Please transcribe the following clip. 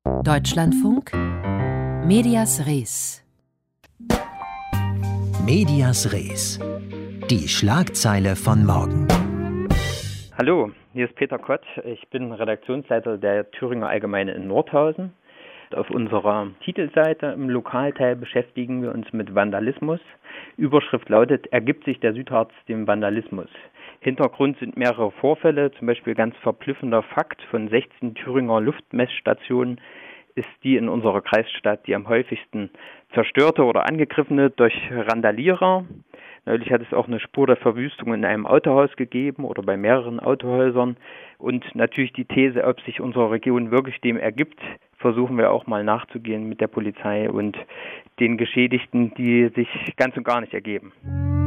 Deutschlandfunk Medias Res. Medias Res. Die Schlagzeile von morgen. Hallo, hier ist Peter Kott. Ich bin Redaktionsleiter der Thüringer Allgemeine in Nordhausen. Auf unserer Titelseite im Lokalteil beschäftigen wir uns mit Vandalismus. Überschrift lautet: Ergibt sich der Südharz dem Vandalismus? Hintergrund sind mehrere Vorfälle, zum Beispiel ganz verblüffender Fakt: von 16 Thüringer Luftmessstationen ist die in unserer Kreisstadt die am häufigsten zerstörte oder angegriffene durch Randalierer. Neulich hat es auch eine Spur der Verwüstung in einem Autohaus gegeben oder bei mehreren Autohäusern. Und natürlich die These, ob sich unsere Region wirklich dem ergibt, versuchen wir auch mal nachzugehen mit der Polizei und den Geschädigten, die sich ganz und gar nicht ergeben.